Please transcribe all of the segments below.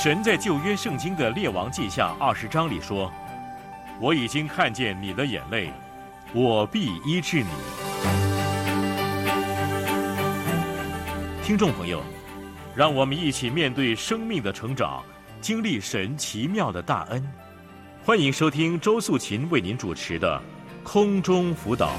神在旧约圣经的列王记下20章里说，我已经看见你的眼泪，我必医治你。听众朋友，让我们一起面对生命的成长，经历神奇妙的大恩。欢迎收听周素琴为您主持的空中辅导。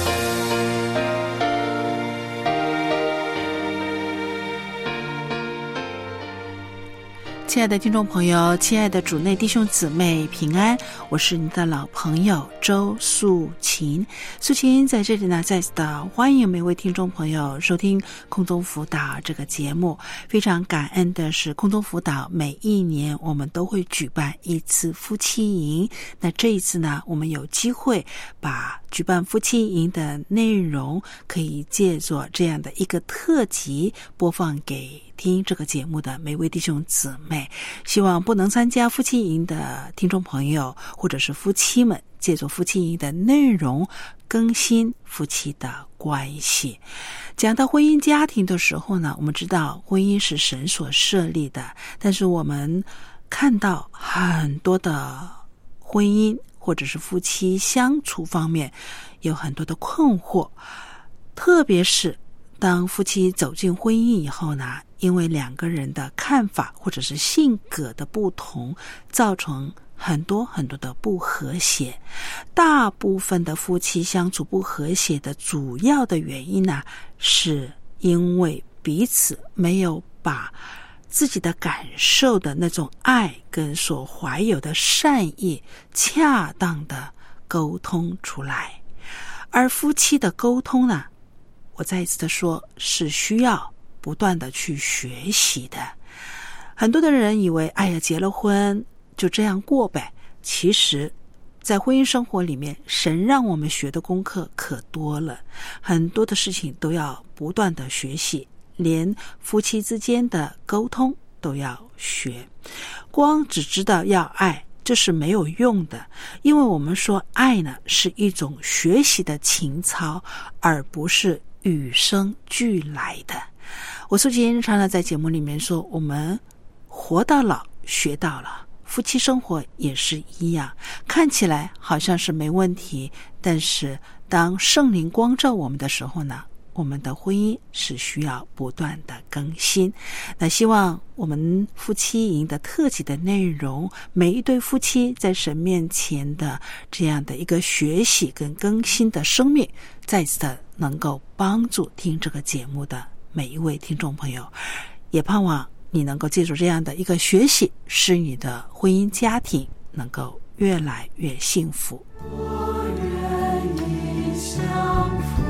亲爱的听众朋友，亲爱的主内弟兄姊妹平安，我是你的老朋友周素琴。素琴在这里呢，再次的欢迎每位听众朋友收听空中辅导这个节目。非常感恩的是，空中辅导每一年我们都会举办一次夫妻营。那这一次呢，我们有机会把举办夫妻营的内容可以借作这样的一个特辑播放给听这个节目的每位弟兄姊妹。希望不能参加夫妻营的听众朋友或者是夫妻们，借助夫妻营的内容更新夫妻的关系。讲到婚姻家庭的时候呢，我们知道婚姻是神所设立的，但是我们看到很多的婚姻或者是夫妻相处方面有很多的困惑，特别是当夫妻走进婚姻以后呢，因为两个人的看法或者是性格的不同，造成很多的不和谐。大部分的夫妻相处不和谐的主要的原因呢，是因为彼此没有把自己的感受的那种爱跟所怀有的善意恰当的沟通出来。而夫妻的沟通呢，我再一次的说，是需要不断的去学习的。很多的人以为，哎呀，结了婚就这样过呗。其实在婚姻生活里面，神让我们学的功课可多了，很多的事情都要不断的学习，连夫妻之间的沟通都要学。光只知道要爱，这是没有用的，因为我们说爱呢，是一种学习的情操，而不是与生俱来的。我素琴常常在节目里面说，我们活到老学到老，夫妻生活也是一样，看起来好像是没问题，但是当圣灵光照我们的时候呢，我们的婚姻是需要不断的更新。那希望我们夫妻营的特辑的内容，每一对夫妻在神面前的这样的一个学习跟更新的生命，再次的能够帮助听这个节目的每一位听众朋友。也盼望你能够借助这样的一个学习，使你的婚姻家庭能够越来越幸福。 我愿意相扶，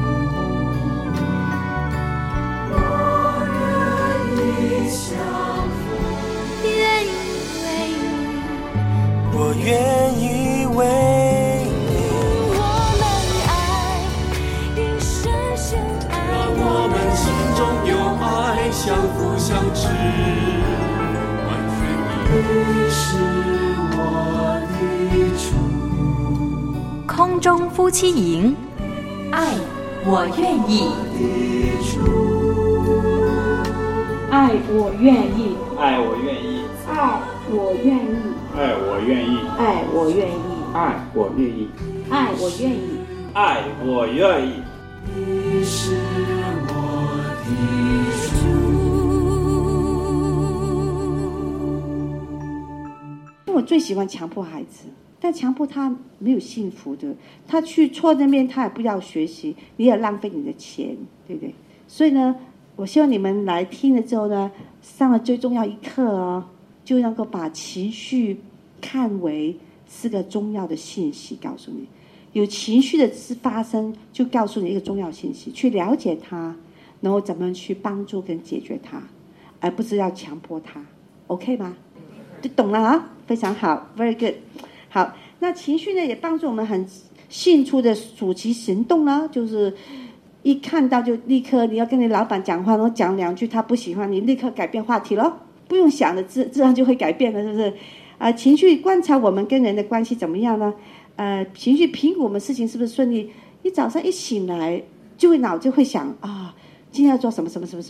我愿意相扶，愿意为你，我愿意为你。我们爱，因深深爱，让我们心中有爱，相扶相知，完全你是我的主。 空中夫妻营，爱我愿意， 爱我愿意， 爱我愿意， 爱我愿意， 爱我愿意， 爱我愿意， 爱我愿意， 爱我愿意， 爱我愿意。 你是我的主。我最喜欢强迫孩子，但强迫他没有幸福的，他去错那边他也不要学习，你也浪费你的钱，对不对？所以呢，我希望你们来听了之后呢，上了最重要一课哦，就能够把情绪看为是个重要的信息，告诉你有情绪的发生，就告诉你一个重要信息，去了解它，然后怎么去帮助跟解决它，而不是要强迫它。 OK 吗？就懂了啊，非常好 ，very good。好，那情绪呢也帮助我们很迅速的组织行动啦，就是一看到就立刻你要跟你老板讲话，然后讲两句他不喜欢，你立刻改变话题咯，不用想的自然就会改变了，是不是？情绪观察我们跟人的关系怎么样呢？情绪评估我们事情是不是顺利？你早上一醒来就会脑子会想啊，今天要做什么什么什么什么，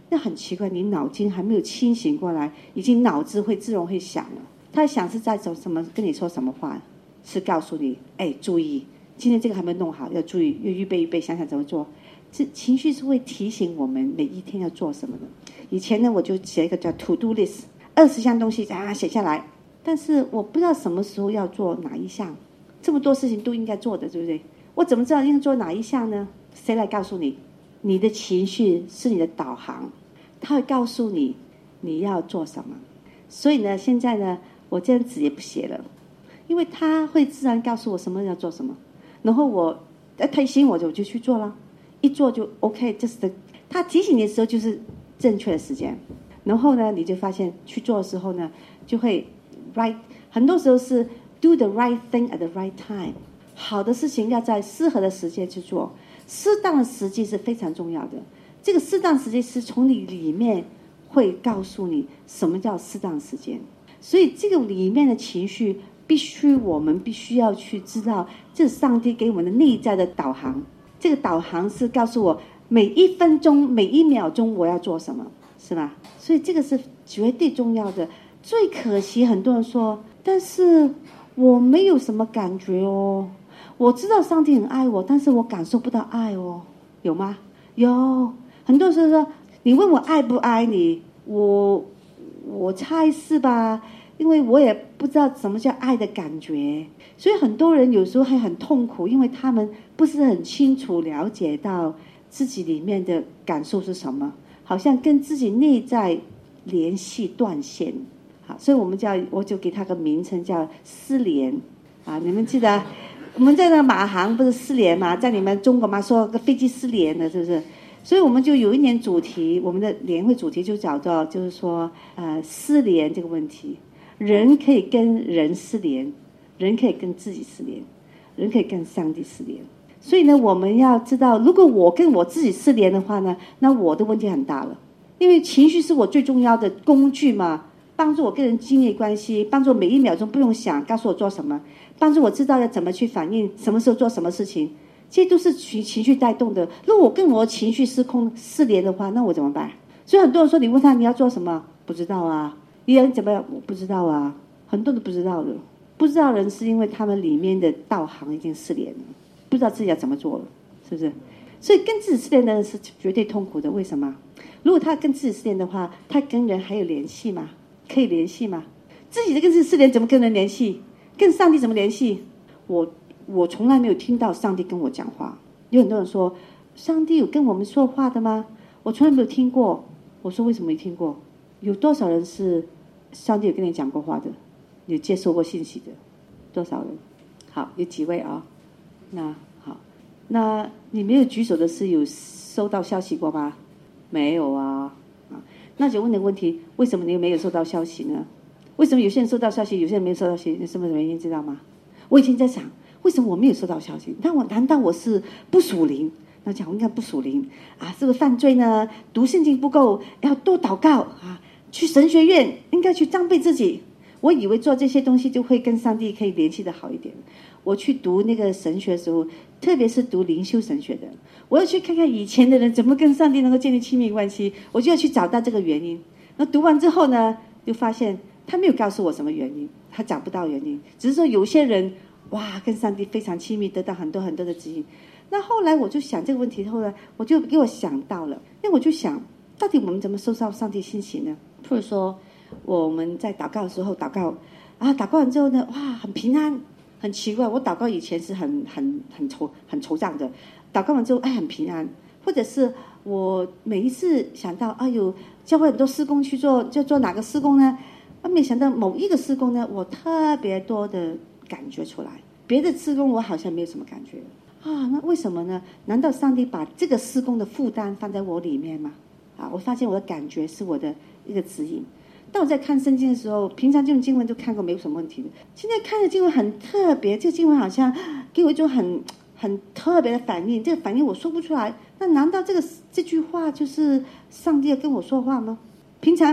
那很奇怪，你脑筋还没有清醒过来，已经脑子会自动会想了。他想是在什么跟你说什么话，是告诉你，注意，今天这个还没有弄好，要注意，要预备，想想怎么做。这情绪是会提醒我们每一天要做什么的。以前呢，我就写一个叫 to do list， 20项东西写下来，但是我不知道什么时候要做哪一项。这么多事情都应该做的，对不对？我怎么知道应该做哪一项呢？谁来告诉你？你的情绪是你的导航，它会告诉你你要做什么。所以呢，现在呢，我这样子也不写了，因为它会自然告诉我什么要做什么，然后我提醒我就去做了，一做就 OK， 这是他提醒你的时候就是正确的时间。然后呢，你就发现去做的时候呢，就会 right， 很多时候是 do the right thing at the right time。好的事情要在适合的时间去做，适当的时机是非常重要的。这个适当时间是从你里面会告诉你什么叫适当时间。所以这个里面的情绪我们必须要去知道，这是上帝给我们的内在的导航。这个导航是告诉我每一分钟每一秒钟我要做什么，是吧？所以这个是绝对重要的。最可惜很多人说，但是我没有什么感觉哦，我知道上帝很爱我，但是我感受不到爱哦，有吗？有。很多时候说，你问我爱不爱你，我猜是吧，因为我也不知道什么叫爱的感觉。所以很多人有时候还很痛苦，因为他们不是很清楚了解到自己里面的感受是什么，好像跟自己内在联系断线。好，所以我就给他个名称叫失联啊。你们记得我们在那马航不是失联吗？在你们中国嘛，说个飞机失联了，是不是？所以我们就有一年主题，我们的联会主题就叫做就是说失联这个问题。人可以跟人失联，人可以跟自己失联，人可以跟上帝失联。所以呢，我们要知道，如果我跟我自己失联的话呢，那我的问题很大了。因为情绪是我最重要的工具嘛，帮助我跟人建立关系，帮助我每一秒钟不用想告诉我做什么，帮助我知道要怎么去反应，什么时候做什么事情，这些都是情绪带动的。如果我跟我情绪失联的话，那我怎么办？所以很多人说，你问他你要做什么，不知道啊。你要怎么样？我不知道啊。很多人不知道的，不知道人是因为他们里面的导航已经失联了，不知道自己要怎么做了，是不是？所以跟自己失联的人是绝对痛苦的。为什么？如果他跟自己失联的话，他跟人还有联系吗？可以联系吗？自己的跟自己失联怎么跟人联系？跟上帝怎么联系？我从来没有听到上帝跟我讲话。有很多人说，上帝有跟我们说话的吗？我从来没有听过。我说为什么没听过？有多少人是上帝有跟你讲过话的，有接受过信息的？多少人？好，有几位啊？那好，那你没有举手的是有收到消息过吗？没有啊。那就问的问题，为什么你没有收到消息呢？为什么有些人收到消息，有些人没有收到消息？什么原因知道吗？我以前在想，为什么我没有收到消息？难道我是不属灵？那讲我应该不属灵啊？是不是犯罪呢？读圣经不够，要多祷告啊！去神学院应该去装备自己。我以为做这些东西就会跟上帝可以联系的好一点。我去读那个神学的时候，特别是读灵修神学的，我要去看看以前的人怎么跟上帝能够建立亲密关系，我就要去找到这个原因。那读完之后呢，就发现他没有告诉我什么原因，他找不到原因，只是说有些人哇跟上帝非常亲密，得到很多很多的指引。那后来我就想这个问题，后来我就给我想到了，因为我就想，到底我们怎么收到上帝信息呢？或者说我们在祷告的时候祷告完之后呢，哇很平安。很奇怪，我祷告以前是很惆怅的，祷告完之后很平安。或者是我每一次想到教会很多施工去做，就做哪个施工呢？没想到某一个施工呢，我特别多的感觉出来，别的施工我好像没有什么感觉那为什么呢？难道上帝把这个施工的负担放在我里面吗？我发现我的感觉是我的一个指引。当我在看圣经的时候，平常这种经文都看过没有什么问题的，现在看的经文很特别，这个经文好像给我一种很特别的反应，这个反应我说不出来。那难道这句话就是上帝要跟我说话吗？平常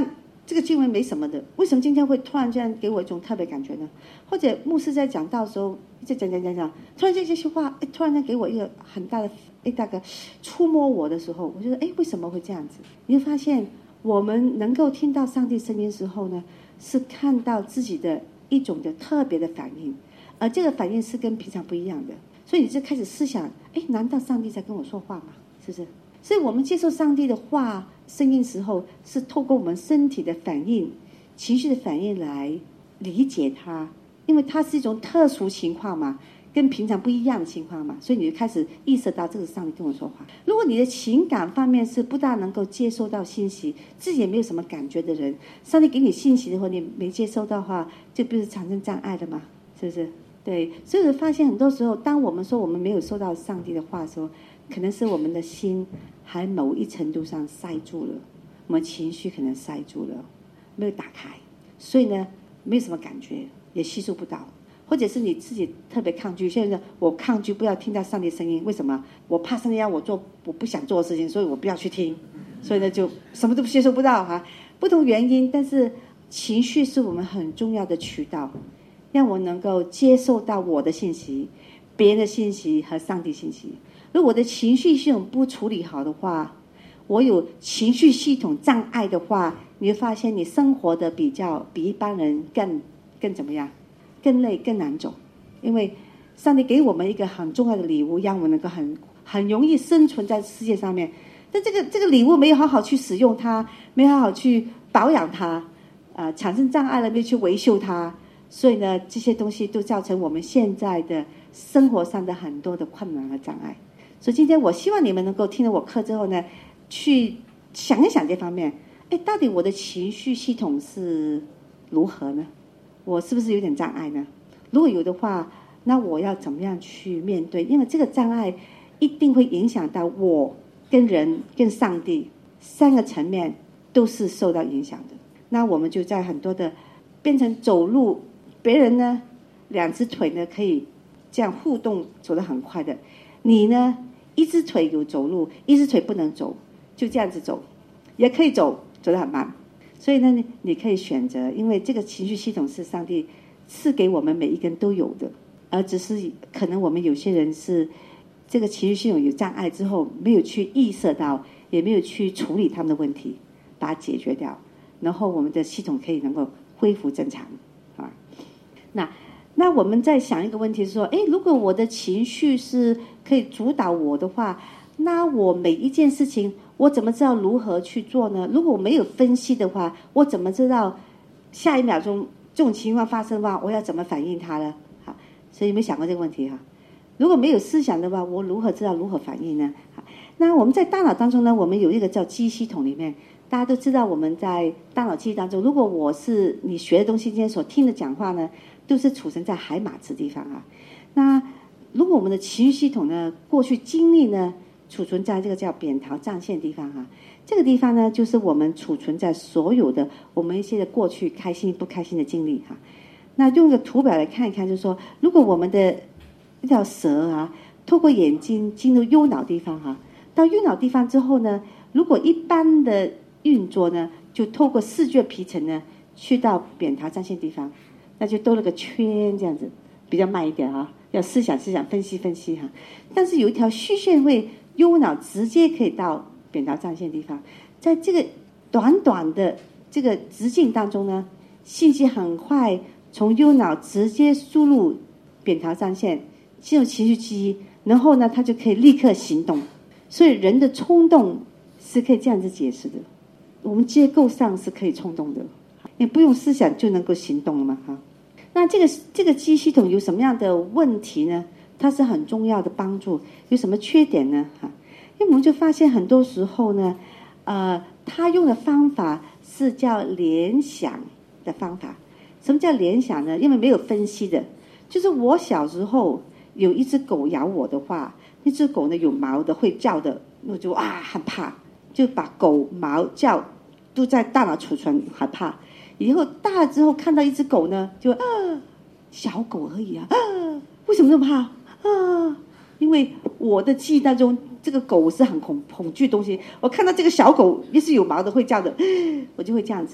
这个经文没什么的，为什么今天会突然间给我一种特别感觉呢？或者牧师在讲道的时候，在讲，突然间这些话，突然间给我一个很大的大概触摸我的时候，我觉得为什么会这样子？你会发现，我们能够听到上帝声音的时候呢，是看到自己的一种的特别的反应，而这个反应是跟平常不一样的。所以你就开始思想，难道上帝在跟我说话吗？是不是？所以我们接受上帝的话声音时候，是透过我们身体的反应、情绪的反应来理解它，因为它是一种特殊情况嘛，跟平常不一样的情况嘛，所以你就开始意识到这个是上帝跟我说话。如果你的情感方面是不大能够接收到信息，自己也没有什么感觉的人，上帝给你信息的话，你没接收到的话，就不是产生障碍的嘛，是不是？对，所以我发现很多时候，当我们说我们没有收到上帝的话的时候，可能是我们的心还某一程度上塞住了，我们情绪可能塞住了，没有打开，所以呢，没有什么感觉，也吸收不到，或者是你自己特别抗拒。现在我抗拒不要听到上帝声音，为什么？我怕上帝要我做我不想做的事情，所以我不要去听，所以呢就什么都接收不到哈。不同原因，但是情绪是我们很重要的渠道，让我能够接受到我的信息、别人的信息和上帝信息。如果我的情绪系统不处理好的话，我有情绪系统障碍的话，你会发现你生活的比一般人更怎么样？更累、更难走。因为上帝给我们一个很重要的礼物，让我们能够很容易生存在世界上面。但这个礼物没有好好去使用它，没有好好去保养它，产生障碍了，没有去维修它，所以呢，这些东西都造成我们现在的生活上的很多的困难和障碍。所以今天我希望你们能够听了我课之后呢，去想一想这方面，到底我的情绪系统是如何呢？我是不是有点障碍呢？如果有的话，那我要怎么样去面对？因为这个障碍一定会影响到我跟人跟上帝三个层面都是受到影响的。那我们就在很多的变成走路，别人呢两只腿呢可以这样互动走得很快的，你呢一只腿有走路，一只腿不能走，就这样子走，也可以走得很慢。所以呢，你可以选择，因为这个情绪系统是上帝赐给我们每一个人都有的，而只是可能我们有些人是这个情绪系统有障碍之后，没有去意识到，也没有去处理他们的问题，把它解决掉，然后我们的系统可以能够恢复正常啊。那我们在想一个问题是说，如果我的情绪是可以主导我的话，那我每一件事情我怎么知道如何去做呢？如果我没有分析的话，我怎么知道下一秒钟这种情况发生的话，我要怎么反应它呢？好，所以有没有想过这个问题哈？如果没有思想的话，我如何知道如何反应呢？好，那我们在大脑当中呢，我们有一个叫记忆系统里面，大家都知道我们在大脑记忆当中，如果我是你学的东西今天所听的讲话呢，都是储存在海马质地方啊。那如果我们的情绪系统呢，过去经历呢，储存在这个叫扁桃障腺地方啊，这个地方呢，就是我们储存在所有的我们一些的过去开心不开心的经历哈。那用个图表来看一看，就是说，如果我们的一条蛇啊，透过眼睛进入右脑地方哈，到右脑地方之后呢，如果一般的运作呢，就透过视觉皮层呢，去到扁桃障腺地方，那就兜了个圈这样子，比较慢一点啊，要思想分析哈。但是有一条虚线会右脑直接可以到扁桃障腺地方，在这个短短的这个直径当中呢，信息很快从右脑直接输入扁桃障腺，进入情绪记忆，然后呢，它就可以立刻行动。所以人的冲动是可以这样子解释的，我们结构上是可以冲动的，你不用思想就能够行动了嘛哈。那这个记忆系统有什么样的问题呢？它是很重要的帮助，有什么缺点呢？哈，因为我们就发现很多时候呢，他用的方法是叫联想的方法。什么叫联想呢？因为没有分析的，就是我小时候有一只狗咬我的话，那只狗呢有毛的会叫的，我就很怕，就把狗毛叫都在大脑储存，害怕。以后大了之后看到一只狗呢，就小狗而已为什么那么怕因为我的记忆当中，这个狗是很恐惧的东西。我看到这个小狗也是有毛的会叫的，我就会这样子哈。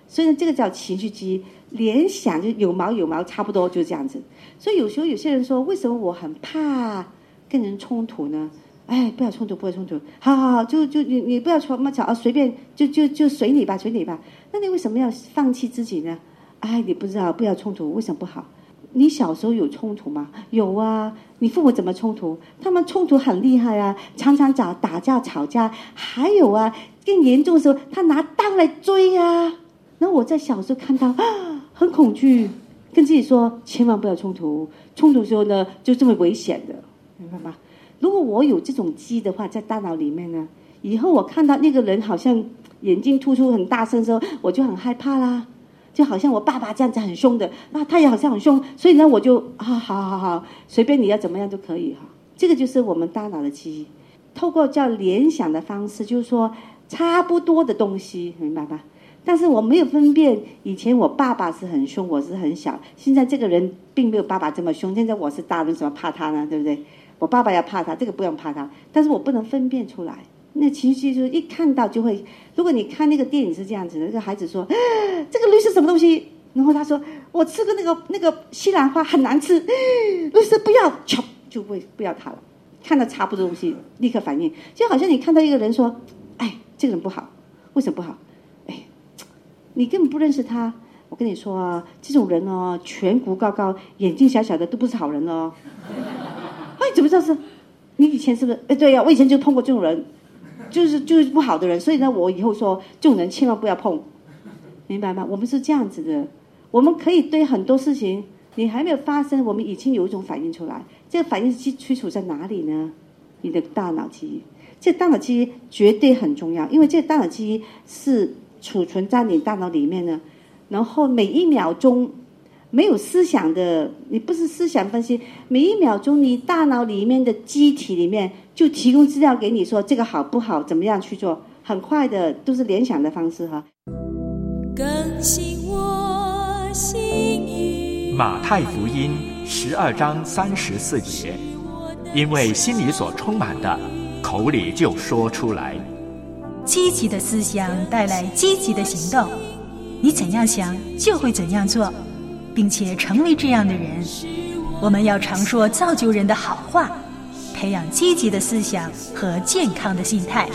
所以呢，这个叫情绪记忆。联想就有毛，差不多就是这样子。所以有时候有些人说，为什么我很怕跟人冲突呢？哎，不要冲突，好，就你不要吵嘛，吵随便就随你吧。那你为什么要放弃自己呢？哎，你不知道，不要冲突，为什么不好？你小时候有冲突吗？有啊。你父母怎么冲突？他们冲突很厉害啊，常常打架吵架。还有啊，更严重的时候，他拿刀来追啊。然后我在小时候看到很恐惧，跟自己说千万不要冲突，冲突的时候呢就这么危险的，明白吗？如果我有这种记忆的话，在大脑里面呢，以后我看到那个人好像眼睛突出很大声的时候，我就很害怕啦。就好像我爸爸这样子很凶的，那他也好像很凶，所以呢我就好，随便你要怎么样都可以哈。这个就是我们大脑的记忆，透过叫联想的方式，就是说差不多的东西，明白吧？但是我没有分辨，以前我爸爸是很凶，我是很小，现在这个人并没有爸爸这么凶，现在我是大人，怎么怕他呢？对不对？我爸爸要怕他，这个不用怕他，但是我不能分辨出来。那情绪就是一看到就会，如果你看那个电影是这样子的，那个孩子说这个绿是什么东西，然后他说我吃过那个西兰花很难吃，绿色不要，就会不要它了。看到差不多东西立刻反应，就好像你看到一个人说哎这个人不好，为什么不好？哎，你根本不认识他。我跟你说啊，这种人哦，颧骨高高，眼睛小小的，都不是好人哦。哎，怎么知道是？你以前是不是？哎，对呀，我以前就碰过这种人，就是不好的人。所以呢，我以后说这种人千万不要碰，明白吗？我们是这样子的，我们可以对很多事情，你还没有发生，我们已经有一种反应出来。这个反应是基础在哪里呢？你的大脑记忆。这个大脑记忆绝对很重要，因为这个大脑记忆是储存在你大脑里面呢。然后每一秒钟没有思想的，你不是思想分析，每一秒钟你大脑里面的机体里面就提供资料给你说这个好不好，怎么样去做，很快的都是联想的方式哈。 更新我心意。 马太福音12章34节，因为心里所充满的，口里就说出来。 积极的思想带来积极的行动，你怎样想就会怎样做，并且成为这样的人。我们要常说造就人的好话，培养积极的思想和健康的心态。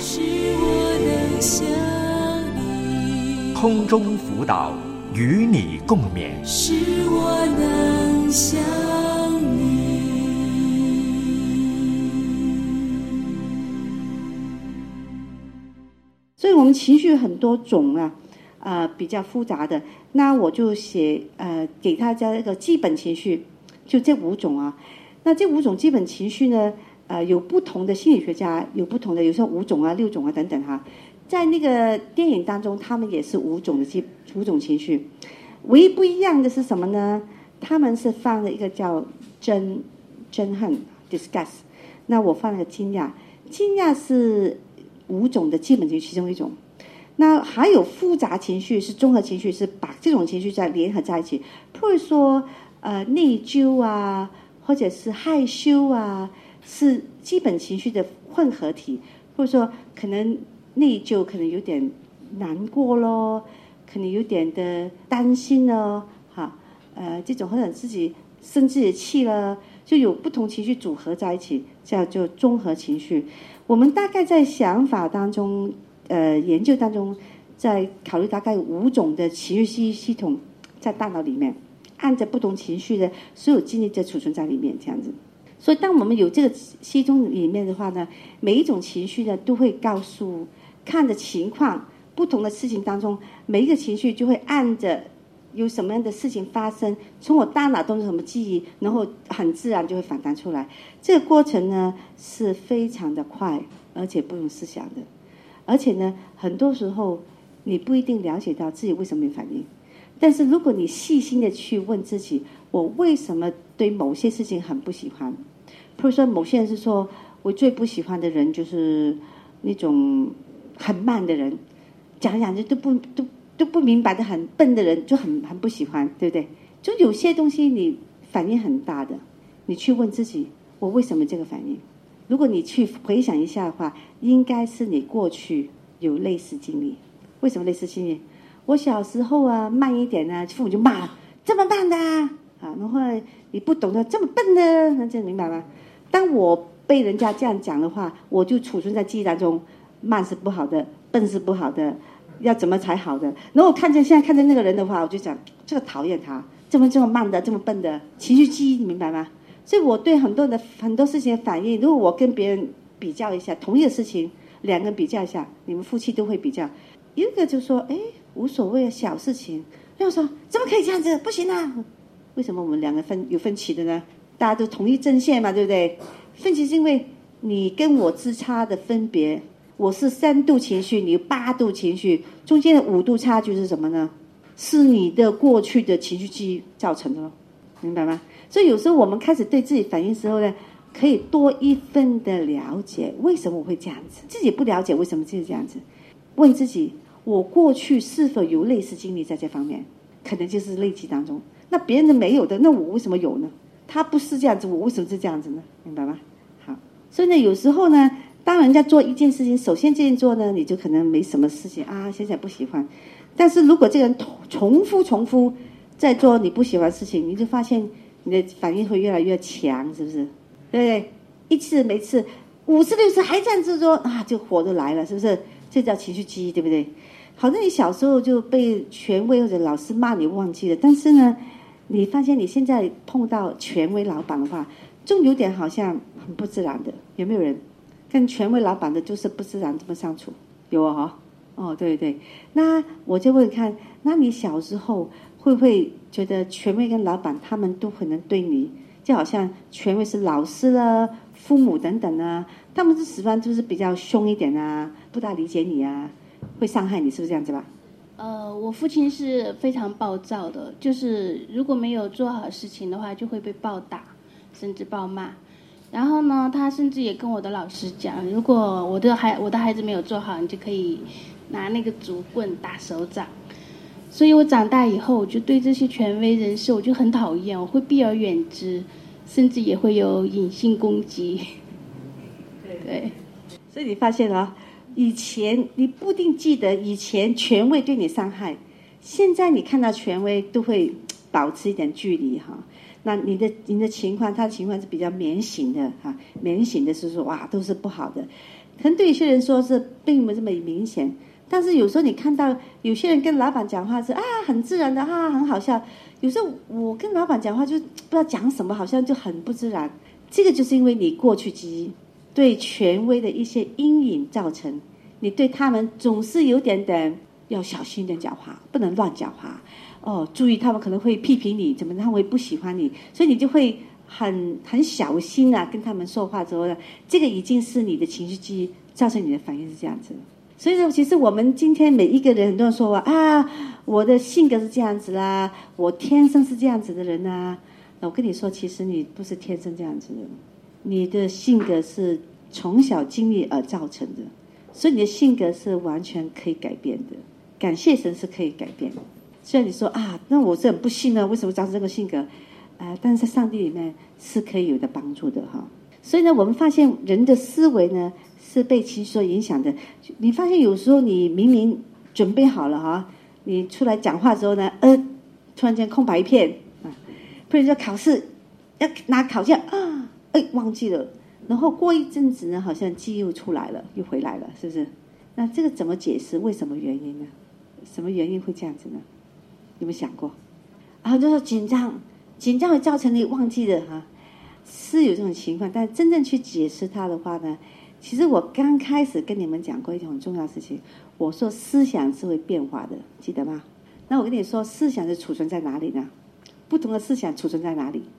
空中辅导，与你共勉。 使我能想你。 所以我们情绪很多种啊，比较复杂的，那我就写给大家一个基本情绪，就这5种啊。那这5种基本情绪呢，有不同的心理学家有不同的，有时候5种啊、6种啊等等哈。在那个电影当中，他们也是5种情绪，唯一不一样的是什么呢？他们是放了一个叫憎恨 disgust， 那我放了个惊讶是5种的基本情绪其中一种。那还有复杂情绪是综合情绪，是把这种情绪再联合在一起，譬如说内疚啊，或者是害羞啊，是基本情绪的混合体。或者说可能内疚，可能有点难过咯，可能有点的担心咯，这种或者自己生自己的气了，就有不同情绪组合在一起，叫做综合情绪。我们大概在想法当中研究当中，在考虑大概5种的情绪系统在大脑里面，按着不同情绪的所有经历在储存在里面，这样子。所以当我们有这个系统里面的话呢，每一种情绪呢都会告诉，看着情况不同的事情当中，每一个情绪就会按着有什么样的事情发生，从我大脑中有什么记忆，然后很自然就会反弹出来。这个过程呢是非常的快，而且不用思想的。而且呢，很多时候你不一定了解到自己为什么有反应，但是如果你细心的去问自己，我为什么对某些事情很不喜欢？比如说某些人是说，我最不喜欢的人就是那种很慢的人，讲就都不明白的很笨的人，就很不喜欢，对不对？就有些东西你反应很大的，你去问自己，我为什么这个反应？如果你去回想一下的话，应该是你过去有类似经历。为什么类似经历？ 我小时候啊慢一点啊，父母就骂了，这么慢的啊，然后你不懂得这么笨的，那这样明白吗？当我被人家这样讲的话，我就储存在记忆当中，慢是不好的，笨是不好的，要怎么才好的。然后我现在看见那个人的话，我就讲这个讨厌他，这么慢的，这么笨的，情绪记忆，你明白吗？所以我对很多事情的反应，如果我跟别人比较一下同一个事情，两个人比较一下，你们夫妻都会比较，一个就说无所谓小事情，另外说怎么可以这样子，不行啊。为什么我们两个有分歧的呢？大家都同一阵线嘛，对不对？分歧是因为你跟我之差的分别，我是3度情绪，你8度情绪，中间的5度差距是什么呢？是你的过去的情绪记忆造成的，明白吗？所以有时候我们开始对自己反应的时候呢，可以多一分的了解，为什么我会这样子？自己不了解为什么自己这样子，问自己，我过去是否有类似经历在这方面？可能就是累积当中，那别人的没有的，那我为什么有呢？他不是这样子，我为什么是这样子呢？明白吗？好，所以呢，有时候呢，当人家做一件事情，首先这样做呢，你就可能没什么事情啊，现在不喜欢。但是如果这个人重复在做你不喜欢的事情，你就发现你的反应会越来越强，是不是？对不对？一次没次5次6次还这样子做啊，就火都来了，是不是？这叫情绪记忆，对不对？好像你小时候就被权威或者老师骂你忘记了，但是呢，你发现你现在碰到权威老板的话，就有点好像很不自然的。有没有人跟权威老板的就是不自然这么相处？有啊，哦，对对。那我就问看，那你小时候会不会觉得权威跟老板他们都可能对你，就好像权威是老师啦、父母等等啊，他们是始终就是比较凶一点啊，不大理解你啊，会伤害你，是不是这样子吧？ 我父亲是非常暴躁的，就是如果没有做好事情的话，就会被暴打，甚至暴骂。然后呢，他甚至也跟我的老师讲，如果我的孩子没有做好，你就可以拿那个竹棍打手掌。所以我长大以后，我就对这些权威人士我就很讨厌，我会避而远之，甚至也会有隐性攻击。对， 所以你发现了，以前你不一定记得以前权威对你伤害，现在你看到权威都会保持一点距离哈。那你的情况，他的情况是比较免醒的哈，免醒的是说哇都是不好的，可能对有些人说是并没这么明显，但是有时候你看到有些人跟老板讲话是很自然的很好笑，有时候我跟老板讲话就不知道讲什么，好像就很不自然，这个就是因为你过去记忆对权威的一些阴影造成，你对他们总是有点要小心点讲话，不能乱讲话注意他们可能会批评你，怎么他们会不喜欢你，所以你就会很小心啊，跟他们说话之后呢，这个已经是你的情绪记忆造成你的反应是这样子。所以说其实我们今天每一个人很多人说我的性格是这样子啦，我天生是这样子的人啊，我跟你说其实你不是天生这样子的，你的性格是从小经历而造成的，所以你的性格是完全可以改变的，感谢神是可以改变的。虽然你说那我是很不幸呢，为什么造成这个性格但是在上帝里面是可以有的帮助的哈。所以呢，我们发现人的思维呢是被情绪所影响的。你发现有时候你明明准备好了你出来讲话之后呢突然间空白一片不然说考试要拿考卷忘记了，然后过一阵子呢好像记忆又出来了，又回来了，是不是？那这个怎么解释？为什么原因呢？什么原因会这样子呢？有没有想过？就是紧张会造成你忘记的是有这种情况，但真正去解释它的话呢，其实我刚开始跟你们讲过一件很重要的事情，我说思想是会变化的，记得吗？那我跟你说，思想是储存在哪里呢？不同的思想储存在哪里？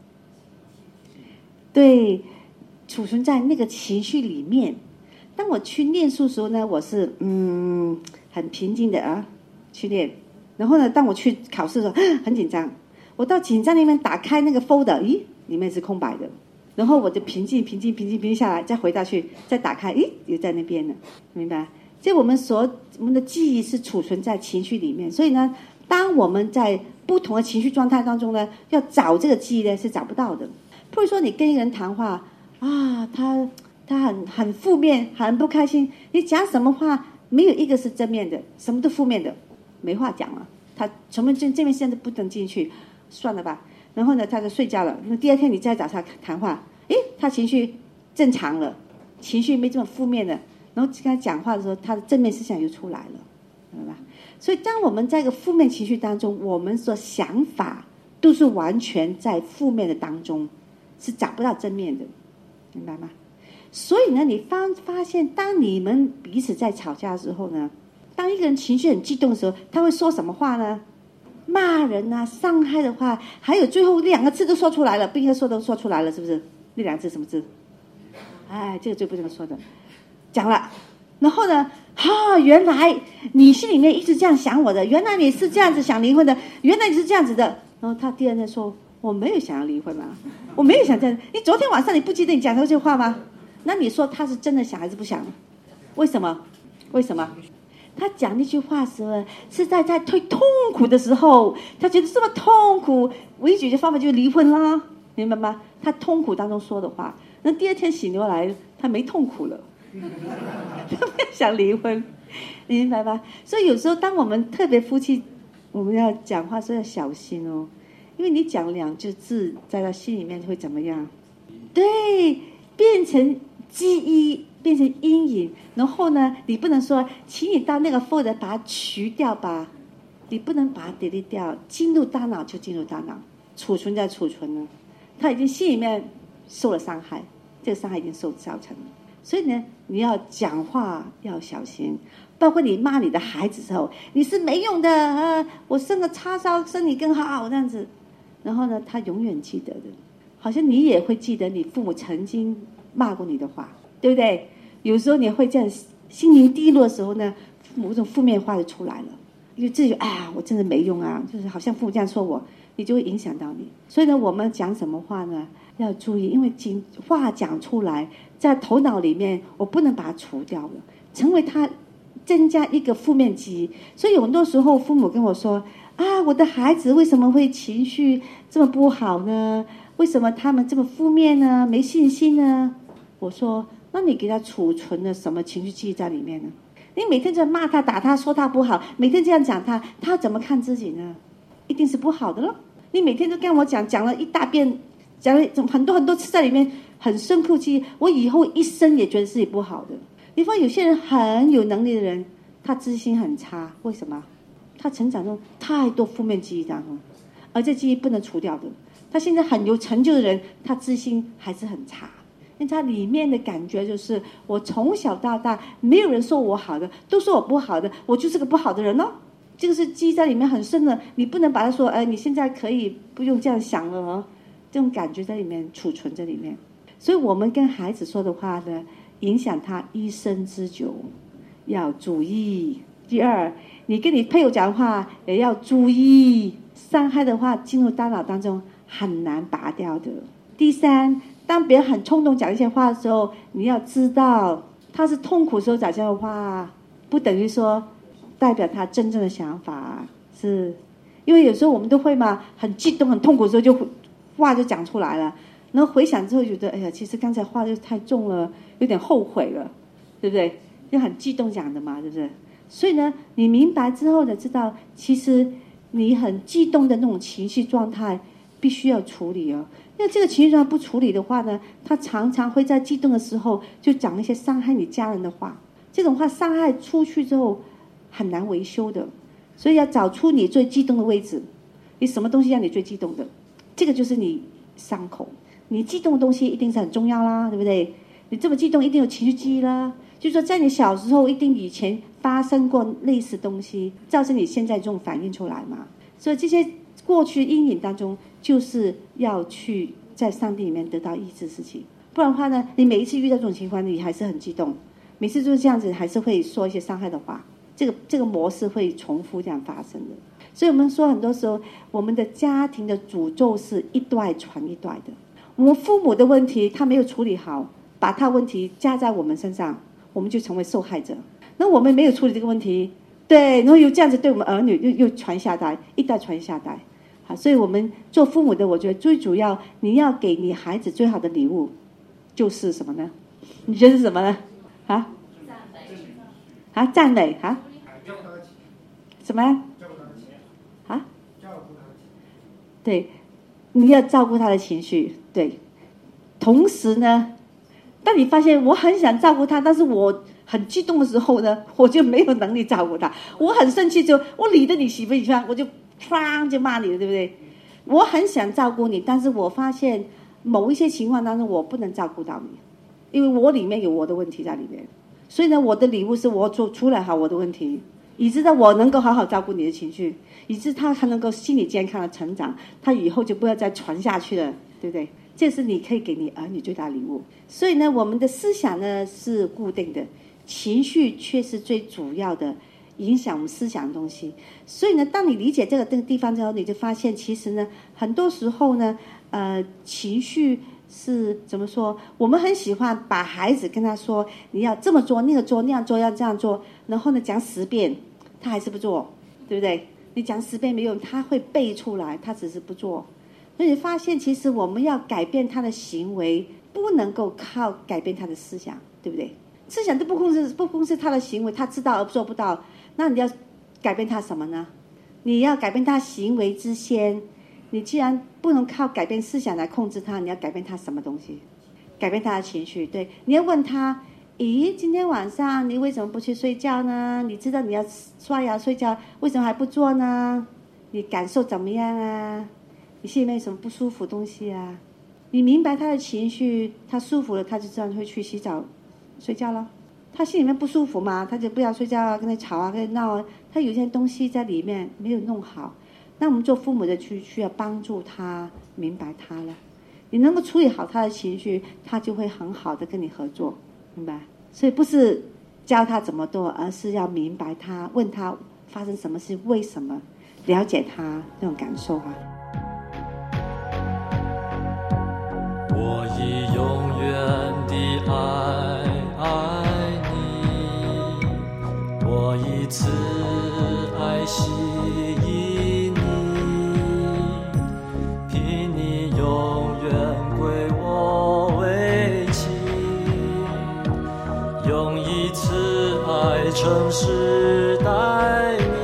对，储存在那个情绪里面。当我去念书的时候呢，我是很平静的去念，然后呢，当我去考试的时候很紧张，我到紧张那边打开那个 folder， 里面是空白的，然后我就平静下来，再回到去，再打开，又在那边了，明白？这我们的记忆是储存在情绪里面，所以呢，当我们在不同的情绪状态当中呢，要找这个记忆呢是找不到的。不如说你跟一个人谈话他很负面，很不开心，你讲什么话没有一个是正面的，什么都负面的， 没话讲了，他从这面线都不能进去，算了吧。然后呢，他就睡觉了。那第二天你再找他谈话，诶，他情绪正常了，情绪没这么负面了，然后跟他讲话的时候，他的正面思想又出来了，明白吧？所以当我们在一个负面情绪当中，我们的想法都是完全在负面的当中，是找不到正面的，明白吗？所以呢，你发现当你们彼此在吵架的时候呢，当一个人情绪很激动的时候，他会说什么话呢？骂人啊，伤害的话，还有最后2个字都说出来了，不应该说都说出来了，是不是？那2个字什么字？哎，这个最不能说的，讲了。然后呢，原来你心里面一直这样想我的，原来你是这样子想离婚的，原来你是这样子的。然后他第二天说，我没有想要离婚嘛，我没有想这样。你昨天晚上你不记得你讲这句话吗？那你说他是真的想还是不想？为什么？他讲那句话的时候是在最痛苦的时候，他觉得这么痛苦，唯一解决方法就是离婚啦，明白吗？他痛苦当中说的话，那第二天醒过来他没痛苦了，他没有想离婚，你明白吧？所以有时候当我们特别夫妻，我们要讲话时候要小心哦，因为你讲2句字在他心里面会怎么样？对，变成记忆，变成阴影。然后呢，你不能说请你到那个 folder 把它取掉吧，你不能把它 delete 掉，进入大脑就进入大脑，储存在储存了，他已经心里面受了伤害，这个伤害已经造成了。所以呢，你要讲话要小心，包括你骂你的孩子的时候，你是没用的，我生个叉烧生你更好这样子。然后呢，他永远记得的，好像你也会记得你父母曾经骂过你的话，对不对？有时候你会这样心灵低落的时候呢，某种负面话就出来了，因为自己我真的没用啊，就是好像父母这样说我，你就会影响到你。所以呢，我们讲什么话呢，要注意，因为话讲出来在头脑里面，我不能把它除掉了，成为它增加一个负面记忆。所以有很多时候父母跟我说我的孩子为什么会情绪这么不好呢？为什么他们这么负面呢？没信心呢？我说，那你给他储存了什么情绪记忆在里面呢？你每天在骂他、打他、说他不好，每天这样讲他，他怎么看自己呢？一定是不好的咯。你每天都跟我讲了一大遍，讲了很多次在里面，很深刻记忆，我以后一生也觉得自己不好的。你发现有些人很有能力的人，他自信很差，为什么？他成长中太多负面记忆当中，而这记忆不能除掉的。他现在很有成就的人，他自信还是很差，因为他里面的感觉就是我从小到大没有人说我好的，都说我不好的，我就是个不好的人哦。这个是记忆在里面很深的，你不能把它说你现在可以不用这样想了哦，这种感觉在里面储存在里面。所以我们跟孩子说的话呢，影响他一生之久，要注意。第二，你跟你配偶讲话也要注意，伤害的话进入大脑当中很难拔掉的。第三，当别人很冲动讲一些话的时候，你要知道他是痛苦的时候讲这样的话，不等于说代表他真正的想法，是因为有时候我们都会嘛，很激动很痛苦的时候就话就讲出来了，然后回想之后觉得哎呀，其实刚才话就太重了，有点后悔了，对不对？就很激动讲的嘛，对不对？所以呢，你明白之后呢，知道其实你很激动的那种情绪状态必须要处理哦。因为这个情绪状态不处理的话呢，他常常会在激动的时候就讲一些伤害你家人的话，这种话伤害出去之后很难维修的。所以要找出你最激动的位置，你什么东西让你最激动的，这个就是你伤口。你激动的东西一定是很重要啦，对不对？你这么激动一定有情绪记忆啦，就是说在你小时候一定以前发生过类似东西，造成你现在这种反应出来嘛。所以这些过去阴影当中，就是要去在上帝里面得到医治事情。不然的话呢，你每一次遇到这种情况，你还是很激动，每次就是这样子，还是会说一些伤害的话，这个模式会重复这样发生的。所以我们说很多时候，我们的家庭的诅咒是一代传一代的。我们父母的问题他没有处理好，把他问题加在我们身上，我们就成为受害者。那我们没有处理这个问题，对，然后又这样子对我们儿女又传下代，一代传下代。好，所以我们做父母的，我觉得最主要你要给你孩子最好的礼物就是什么呢？你觉得是什么呢？赞美啊？什么？ 对，你要照顾他的情绪，对。同时呢，当你发现我很想照顾他，但是我很激动的时候呢，我就没有能力照顾他。我很生气，就我理得你喜不喜欢，我就唰就骂你了，对不对？我很想照顾你，但是我发现某一些情况当中我不能照顾到你，因为我里面有我的问题在里面。所以呢，我的礼物是我处理好我的问题，以致呢我能够好好照顾你的情绪，以致他还能够心理健康的成长，他以后就不要再传下去了，对不对？这是你可以给你儿女最大礼物。所以呢，我们的思想呢是固定的，情绪却是最主要的影响我们思想的东西。所以呢，当你理解这个地方之后，你就发现其实呢，很多时候呢，情绪是怎么说？我们很喜欢把孩子跟他说，你要这么做、那个做、那样做、要这样做，然后呢讲10遍，他还是不做，对不对？你讲10遍没用，他会背出来，他只是不做。所以你发现，其实我们要改变他的行为，不能够靠改变他的思想，对不对？思想都不控制他的行为，他知道而做不到，那你要改变他什么呢？你要改变他行为之先，你既然不能靠改变思想来控制他，你要改变他什么东西？改变他的情绪。对，你要问他，咦，今天晚上你为什么不去睡觉呢？你知道你要刷牙睡觉，为什么还不做呢？你感受怎么样啊？你心里面有什么不舒服的东西啊？你明白他的情绪，他舒服了，他就自然会去洗澡睡觉了。他心里面不舒服嘛，他就不要睡觉啊，跟他吵啊，跟他闹啊，他有些东西在里面没有弄好。那我们做父母的需要帮助他明白他了，你能够处理好他的情绪，他就会很好的跟你合作，明白？所以不是教他怎么做，而是要明白他，问他发生什么事，为什么，了解他那种感受啊。 我以永远的爱你，我以慈爱吸引你，凭你永远归我为妻，用以慈爱诚实待你。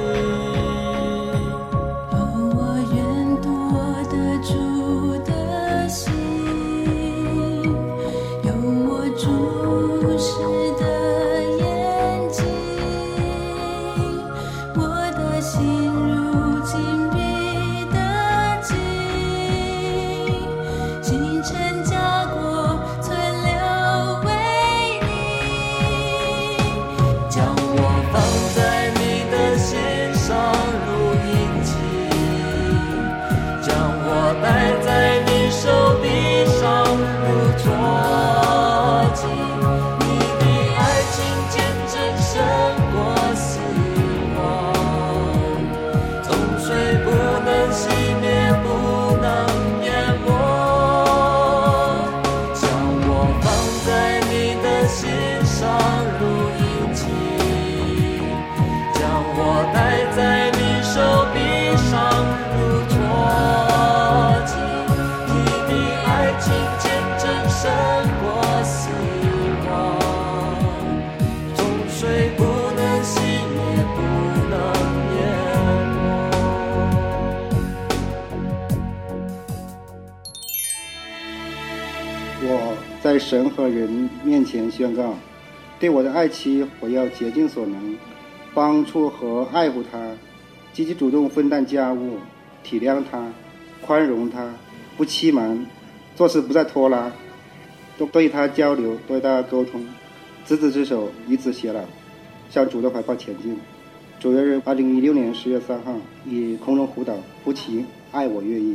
在神和人面前宣告，对我的爱妻，我要竭尽所能，帮助和爱护她，积极主动分担家务，体谅她，宽容她，不欺瞒，做事不再拖拉，多与她交流，多与她沟通，执子之手，与子偕老，向主的怀抱前进。主约人2016年10月3号以空中辅导夫妻爱我愿意。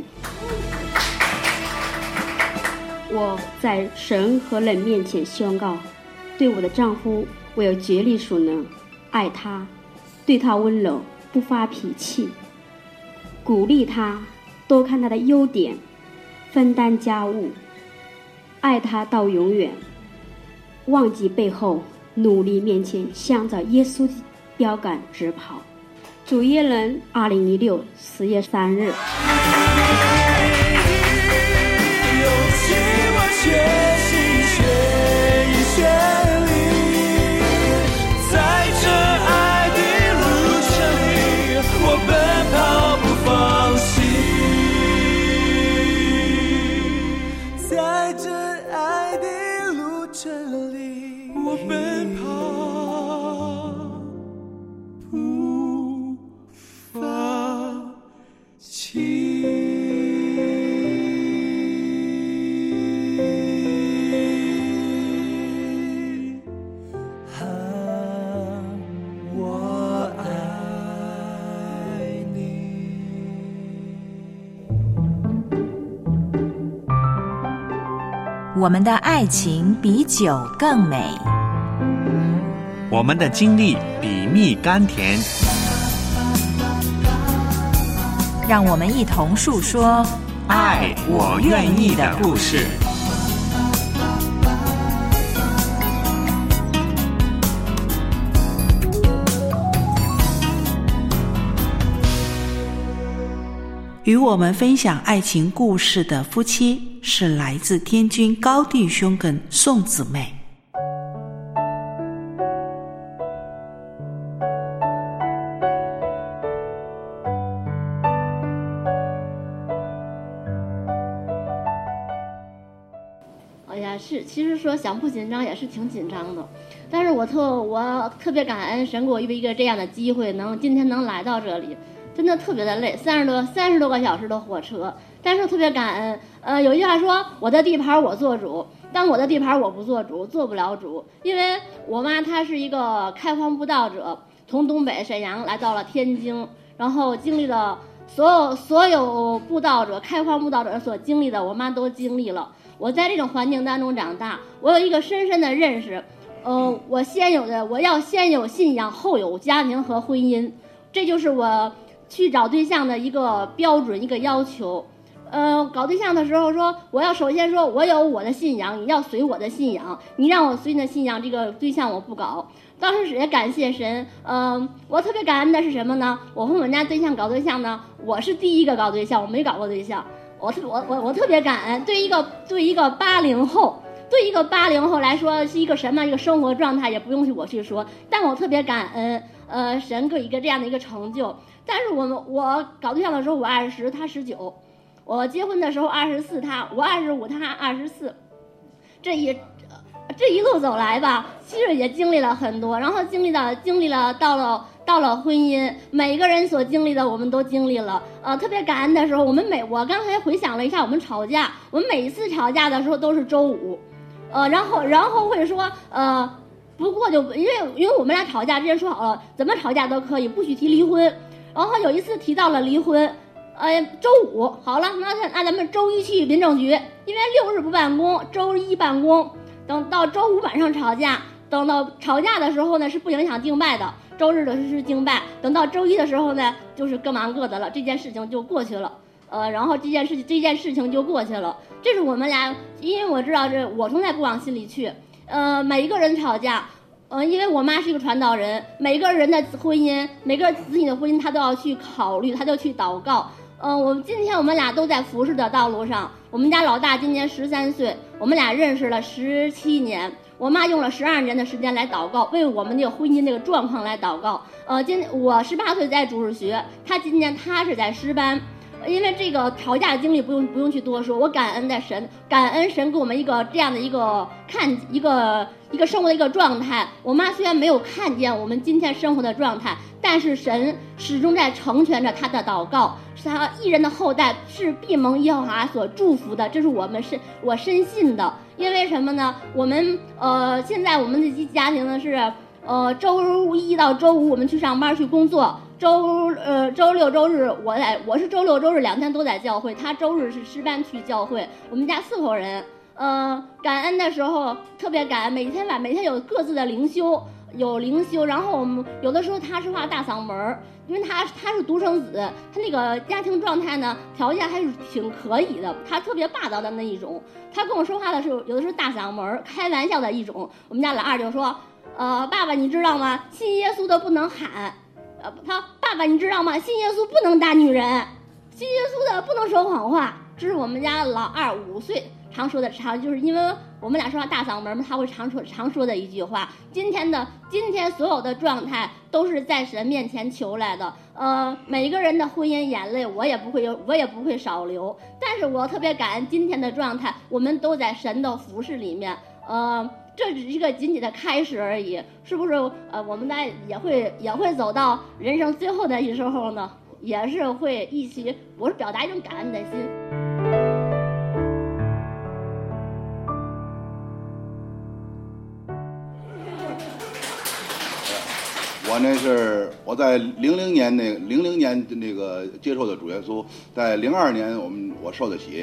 我在神和人面前宣告，对我的丈夫，我有竭力所能，爱他，对他温柔，不发脾气，鼓励他，多看他的优点，分担家务，爱他到永远，忘记背后，努力面前，向着耶稣的标杆直跑。主耶人2016 10月3日。 学习学一学历，在这爱的路程里，我奔跑不放弃，我要学习我们的爱情比酒更美， 我们的经历比蜜甘甜。 让我们一同述说爱我愿意的故事。 与我们分享爱情故事的夫妻是来自天津高弟兄跟宋姊妹。 哎呀，其实说想不紧张也是挺紧张的，但是我特别感恩神给我预备一个这样的机会，今天能来到这里。真的特别的累，30多个小时的火车，但是特别感恩。有一句话说，我的地盘我做主，但我的地盘我不做主，做不了主。因为我妈她是一个开荒布道者，从东北沈阳来到了天津，然后经历了所有布道者、开荒布道者所经历的，我妈都经历了。我在这种环境当中长大，我有一个深深的认识。我要先有信仰，后有家庭和婚姻，这就是我去找对象的一个标准，一个要求。搞对象的时候说，我要首先说我有我的信仰，你要随我的信仰，你让我随你的信仰，这个对象我不搞。当时也感谢神。我特别感恩的是什么呢？我和我们家对象搞对象呢，我是第一个搞对象，我没搞过对象。我特别感恩。对一个80后，对一个80后来说是一个什么一个生活状态，也不用我去说，但我特别感恩。神给一个这样的一个成就。但是我搞对象的时候我20，他19，我结婚的时候24，我25，他24。这一路走来吧，其实也经历了很多，然后经历了到了婚姻，每个人所经历的我们都经历了。特别感恩的时候，我刚才回想了一下，我们吵架，我们每一次吵架的时候都是周五，然后会说不过就因为我们俩吵架之前说好了，怎么吵架都可以，不许提离婚。然后有一次提到了离婚，周五好了，那咱们周一去民政局，因为6日不办公，周一办公。等到周五晚上吵架，等到吵架的时候呢是不影响敬拜的，周日的是敬拜。等到周一的时候呢，就是各忙各的了，这件事情就过去了。然后这件事情就过去了。这是我们俩，因为我知道我从来不往心里去。每一个人吵架。因为我妈是一个传道人，每个人的婚姻，每个子女的婚姻，她都要去考虑，她就去祷告。今天我们俩都在服侍的道路上。我们家老大今年13岁，我们俩认识了17年。我妈用了12年的时间来祷告，为我们这个婚姻这个状况来祷告。我18岁在主日学，今年他是在诗班。因为这个吵架的经历不用去多说，我感恩神给我们一个这样的一个生活的一个状态。我妈虽然没有看见我们今天生活的状态，但是神始终在成全着她的祷告，是她一人的后代是必蒙耶和华所祝福的，这是我深信的。因为什么呢？我们现在我们的家庭呢是周一到周五我们去上班去工作。周六周日我是周六周日2天都在教会，他周日是诗班去教会。我们家4口人，感恩的时候特别感恩，每天有各自的灵修，然后我们有的时候他说话大嗓门，因为他是独生子，他那个家庭状态呢条件还是挺可以的，他特别霸道的那一种。他跟我说话的时候有的时候大嗓门，开玩笑的一种。我们家老二就说，爸爸你知道吗？信耶稣的不能喊。爸爸你知道吗？信耶稣不能打女人，信耶稣的不能说谎话。这是我们家老二5岁常说的，就是因为我们俩说话大嗓门，他会常说的一句话。今天所有的状态都是在神面前求来的。每个人的婚姻眼泪我也不会少流，但是我特别感恩今天的状态，我们都在神的服侍里面。这只是一个仅仅的开始而已，是不是？我们在也会走到人生最后的时候呢，也是会一起，我是表达一种感恩的心。 我在00年那个接受的主耶稣，在02年我受的洗，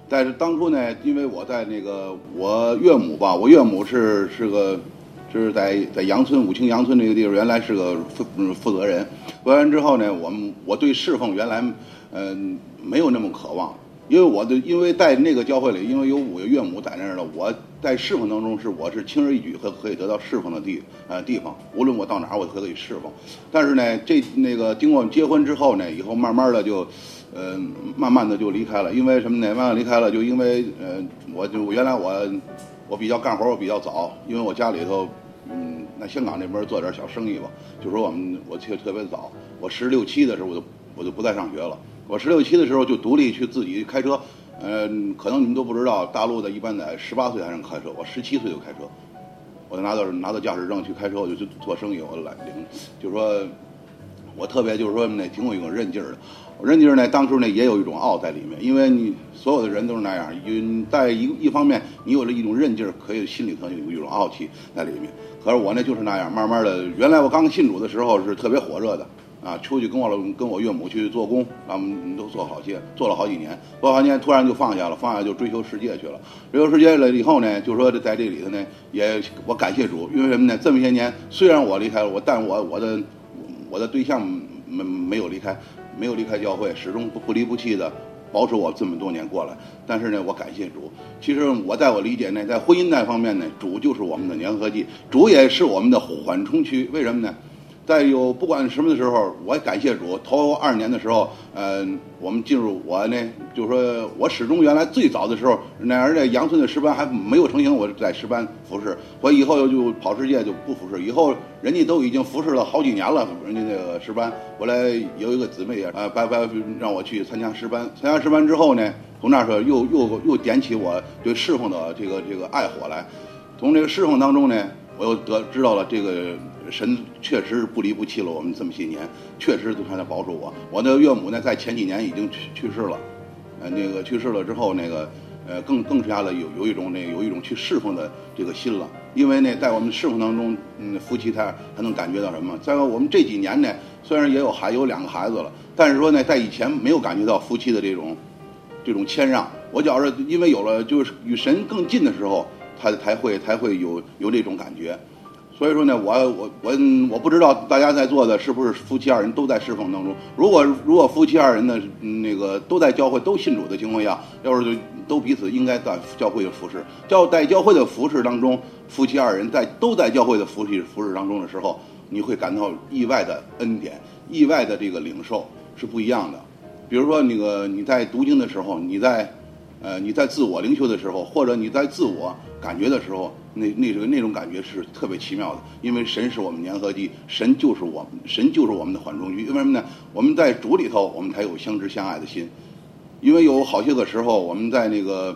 但是当初呢，因为我在那个我岳母吧，我岳母是在杨村武清杨村这个地方，原来是个负责人。完完之后呢，我对侍奉原来没有那么渴望，因为在那个教会里，因为有我岳母在那儿了，我在侍奉当中我是轻而易举可以得到侍奉的地方，无论我到哪儿我都可以侍奉。但是呢，经过我们结婚之后呢，以后慢慢的就离开了。因为什么呢？慢慢离开了，就因为我原来我比较干活，我比较早，因为我家里头在香港那边做点小生意吧，就说我特别早，我16、17的时候我就不再上学了。我16、17的时候就独立去自己开车，可能你们都不知道，大陆的一般在18岁才能开车，我17岁就开车，我拿到驾驶证去开车，我就去做生意，我来领，就是说我特别就是说呢，挺有一种韧劲儿的。韧劲儿呢，当初呢也有一种傲在里面，因为你所有的人都是那样，在一方面你有了一种韧劲儿，可以心里头有一种傲气在里面。可是我呢就是那样，慢慢的，原来我刚信主的时候是特别火热的啊，出去跟我岳母去做工，我们都做了好几年，突然就放下就追求世界去了。追求世界了以后呢，就说在这里头呢，我感谢主，因为什么呢？这么些年虽然我离开了但我的对象没有离开教会，始终不离不弃的保守我这么多年过来。但是呢，我感谢主。其实在我理解呢，在婚姻那方面呢，主就是我们的粘合剂，主也是我们的缓冲区。为什么呢？不管什么的时候，我感谢主。头2年的时候，我们进入我呢，就是说我始终原来最早的时候，而在杨村的诗班还没有成型，我在诗班服侍。我以后就跑世界就不服侍，以后人家都已经服侍了好几年了，人家那个诗班。后来有一个姊妹拜让我去参加诗班，参加诗班之后呢，从那时候又点起我对侍奉的这个爱火来。从这个侍奉当中呢，我又知道了这个。神确实不离不弃了我们这么些年，确实他在保守我。我的岳母呢，在前几年已经去世了，去世了之后，更加的有一种去侍奉的这个心了。因为呢，在我们侍奉当中，夫妻他能感觉到什么？在我们这几年呢，虽然有2个孩子了，但是说呢，在以前没有感觉到夫妻的这种谦让。我觉着，因为有了就是与神更近的时候，他才会有这种感觉。所以说呢，我不知道大家在座的是不是夫妻2人都在侍奉当中。如果夫妻2人呢，都在教会都信主的情况下，要是都彼此应该在教会的服侍，在教会的服侍当中，夫妻2人都在教会的服侍当中的时候，你会感到意外的恩典，意外的这个领受是不一样的。比如说你在读经的时候，你在自我灵修的时候，或者你在自我感觉的时候，那种感觉是特别奇妙的。因为神是我们粘合剂，神就是我们的缓冲区。为什么呢？我们在主里头，我们才有相知相爱的心。因为有好些个时候，我们在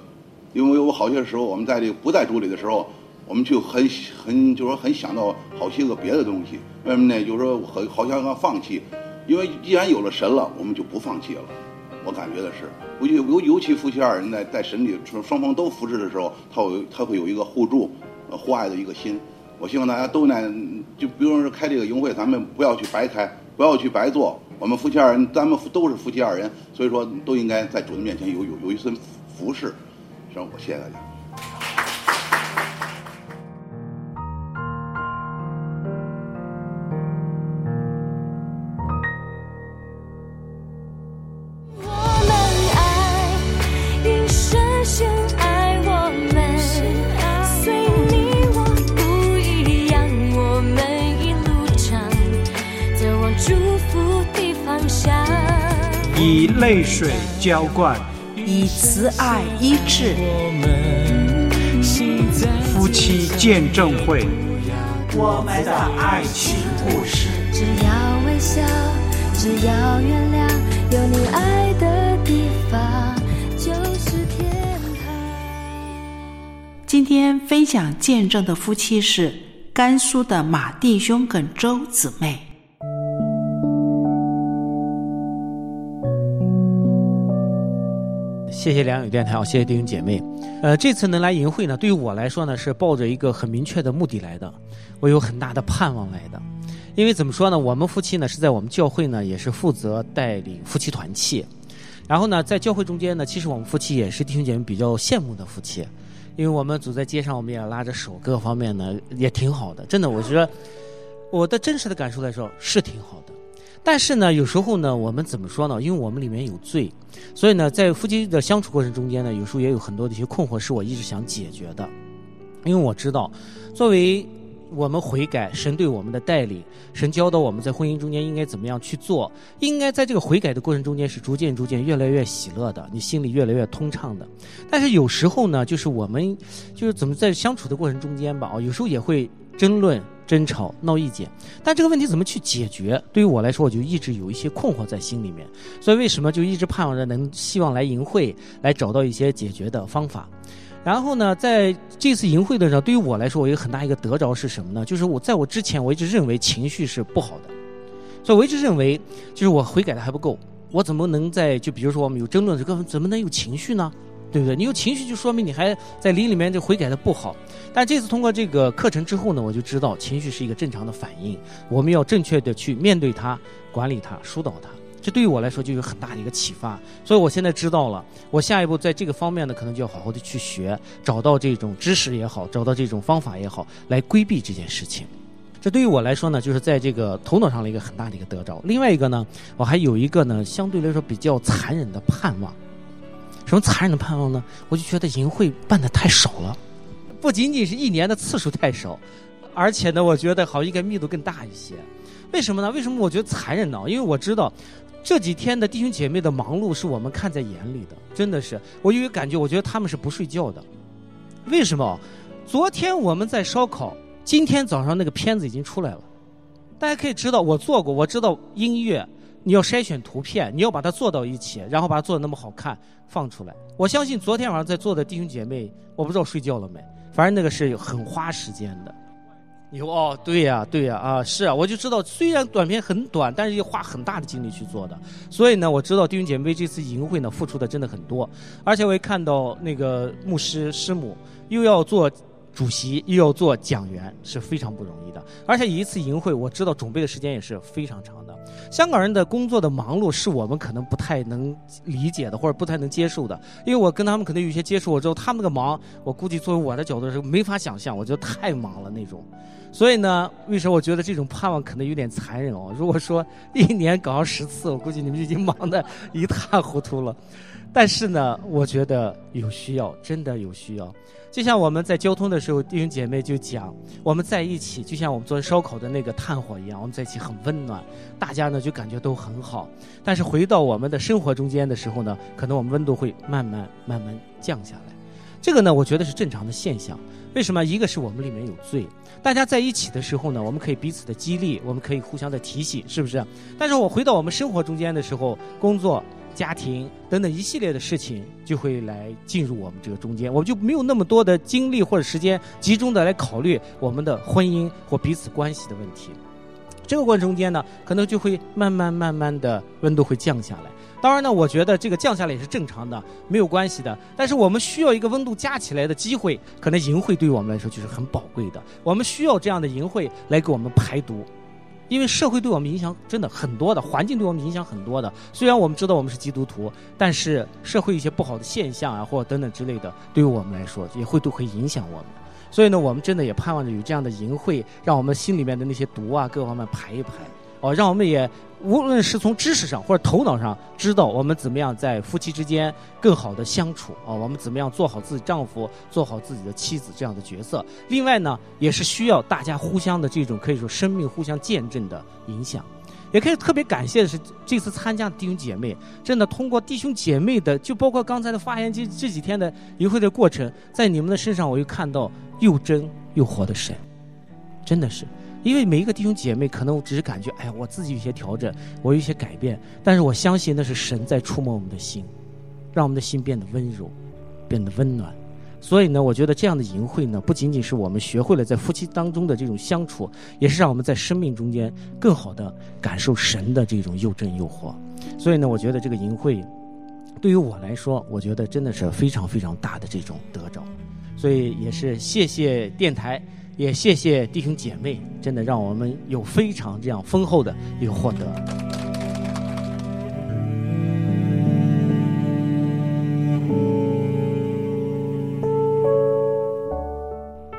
这个不在主里的时候，我们就很想到好些个别的东西。为什么呢？就是说好像要放弃。因为既然有了神了，我们就不放弃了。我感觉的是，尤其夫妻2人在神里双方都服侍的时候，他会有一个互助、互爱的一个心。我希望大家都就比如说开这个营会，咱们不要去白开，不要去白做。我们夫妻2人，咱们都是夫妻2人，所以说都应该在主的面前有一份服侍。行，我谢谢大家。 以泪水浇灌， 以慈爱医治。 夫妻见证会，我们的爱情故事。 只要微笑，只要原谅，有你爱的地方就是天堂。 今天分享见证的夫妻是甘肃的马弟兄跟周姊妹。 谢谢良友电台，谢谢弟兄姐妹。这次能来营会呢，对于我来说呢，是抱着一个很明确的目的来的，我有很大的盼望来的。因为怎么说呢，我们夫妻呢是在我们教会呢也是负责带领夫妻团契。 然后呢，在教会中间呢，其实我们夫妻也是弟兄姐妹比较羡慕的夫妻，因为我们走在街上，我们也拉着手，各个方面呢也挺好的。真的，我觉得我的真实的感受来说是挺好的。但是呢，有时候呢，我们怎么说呢？因为我们里面有罪，所以呢，在夫妻的相处过程中间呢，有时候也有很多的一些困惑是我一直想解决的。因为我知道，作为我们悔改，神对我们的带领，神教导我们在婚姻中间应该怎么样去做，应该在这个悔改的过程中间是逐渐越来越喜乐的，你心里越来越通畅的。但是有时候呢，就是我们就是怎么在相处的过程中间吧，有时候也会争论、争吵、闹意见，但这个问题怎么去解决？对于我来说，我就一直有一些困惑在心里面，所以为什么就一直盼望着希望来营会，来找到一些解决的方法。然后呢，在这次营会的时候，对于我来说，我有很大一个得着是什么呢？就是在我之前，我一直认为情绪是不好的，所以我一直认为，就是我悔改的还不够，我怎么能就比如说我们有争论，这个怎么能有情绪呢？对不对？你有情绪就说明你还在灵里面这悔改的不好。但这次通过这个课程之后呢，我就知道情绪是一个正常的反应，我们要正确的去面对它、管理它、疏导它。这对于我来说就有很大的一个启发，所以我现在知道了，我下一步在这个方面呢，可能就要好好的去学，找到这种知识也好，找到这种方法也好，来规避这件事情。这对于我来说呢，就是在这个头脑上的一个很大的一个得着。另外一个呢，我还有一个呢，相对来说比较残忍的盼望。什么残忍的盼望呢？我就觉得营会办得太少了，不仅仅是一年的次数太少，而且呢，我觉得好应该密度更大一些。为什么呢？为什么我觉得残忍呢？因为我知道这几天的弟兄姐妹的忙碌是我们看在眼里的，真的是，我有一个感觉，我觉得他们是不睡觉的。为什么？昨天我们在烧烤，今天早上那个片子已经出来了。大家可以知道，我做过，我知道音乐你要筛选图片，你要把它做到一起，然后把它做得那么好看放出来。我相信昨天晚上在座的弟兄姐妹，我不知道睡觉了没，反正那个是很花时间的。对呀啊，是啊，我就知道，虽然短片很短，但是要花很大的精力去做的。所以呢，我知道弟兄姐妹这次营会呢付出的真的很多，而且我也看到那个牧师师母又要做主席又要做讲员，是非常不容易的。而且一次营会，我知道准备的时间也是非常长的。香港人的工作的忙碌是我们可能不太能理解的，或者不太能接受的。因为我跟他们可能有些接触，我知道他们那个忙，我估计作为我的角度是没法想象，我觉得太忙了那种。所以呢，为什么我觉得这种盼望可能有点残忍哦？如果说一年搞上10次，我估计你们已经忙得一塌糊涂了。但是呢，我觉得有需要，真的有需要。就像我们在交通的时候，弟兄姐妹就讲，我们在一起，就像我们昨天烧烤的那个炭火一样，我们在一起很温暖，大家呢就感觉都很好。但是回到我们的生活中间的时候呢，可能我们温度会慢慢降下来。这个呢，我觉得是正常的现象。为什么？一个是我们里面有罪，大家在一起的时候呢，我们可以彼此的激励，我们可以互相的提醒，是不是？但是我回到我们生活中间的时候，工作、家庭等等一系列的事情就会来进入我们这个中间，我们就没有那么多的精力或者时间集中的来考虑我们的婚姻或彼此关系的问题。这个过程中间呢，可能就会慢慢的温度会降下来。当然呢，我觉得这个降下来也是正常的，没有关系的。但是我们需要一个温度加起来的机会，可能营会对于我们来说就是很宝贵的。我们需要这样的营会来给我们排毒。因为社会对我们影响真的很多的，环境对我们影响很多的。虽然我们知道我们是基督徒，但是社会一些不好的现象啊，或者等等之类的，对于我们来说也都会影响我们。所以呢，我们真的也盼望着有这样的营会，让我们心里面的那些毒啊，各方面排一排，让我们也无论是从知识上或者头脑上知道我们怎么样在夫妻之间更好的相处我们怎么样做好自己丈夫，做好自己的妻子这样的角色。另外呢，也是需要大家互相的这种可以说生命互相见证的影响。也可以特别感谢的是，这次参加的弟兄姐妹，真的通过弟兄姐妹的，就包括刚才的发言，这几天的营会的过程，在你们的身上，我又看到又真又活的神，真的是。因为每一个弟兄姐妹可能我只是感觉，哎呀，我自己有些调整，我有一些改变，但是我相信那是神在触摸我们的心，让我们的心变得温柔，变得温暖。所以呢，我觉得这样的营会呢，不仅仅是我们学会了在夫妻当中的这种相处，也是让我们在生命中间更好的感受神的这种又真又活。所以呢，我觉得这个营会对于我来说，我觉得真的是非常非常大的这种得着。所以也是谢谢电台，也谢谢弟兄姐妹，真的让我们有非常这样丰厚的一个获得。